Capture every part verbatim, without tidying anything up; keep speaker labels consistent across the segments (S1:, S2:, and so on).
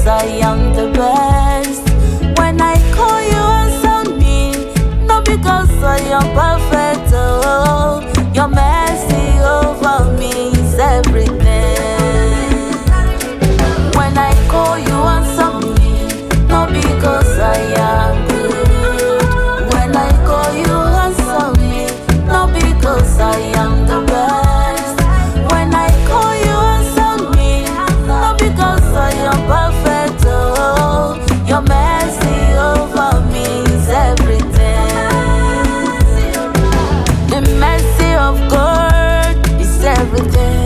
S1: because I am the best. When I call you, answer me, not because I am perfect. Oh, your mercy over me is everything. When I call you, answer me, not because I am good. When I call you, answer me, not because I am the best. When I call you, answer me, not because I am perfect. Oh, your mercy over me is everything. The mercy of God is everything.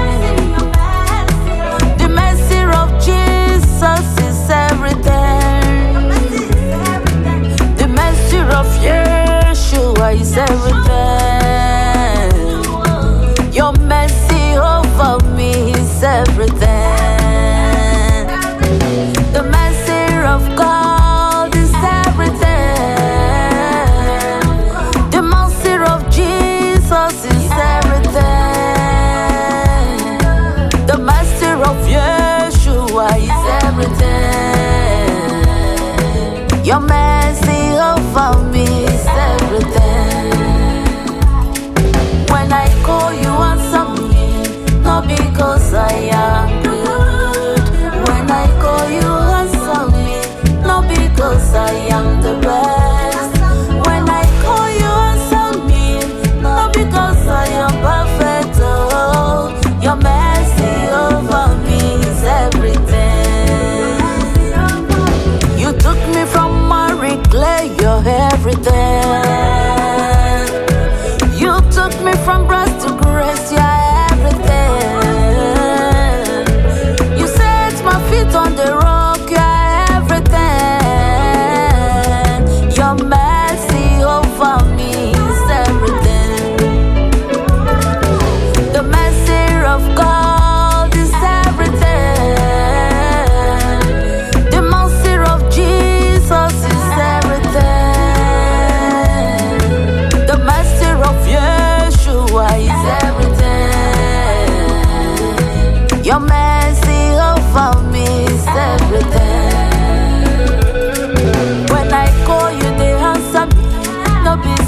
S1: The mercy of Jesus is everything. The mercy of Yeshua is everything. Your mercy over me is everything. The mercy of God is everything. The mercy of Jesus is everything. The mercy of Yeshua is everything. Your mercy over me is everything. When I call you, answer me, not because I am good. When I call you, answer me, not because I am the best. When I call you, answer me, not because I am perfect. Oh, your mercy over me is everything. You took me from miry clay, you're everything. You took me from grass to grace, you're everything. You set my feet on the rock, you're everything. Your mercy over me is everything. The mercy of God is everything. The mercy of Jesus is everything. The mercy of Yeshua is everything. Your mercy over me is everything. When I call you, they answer me, no be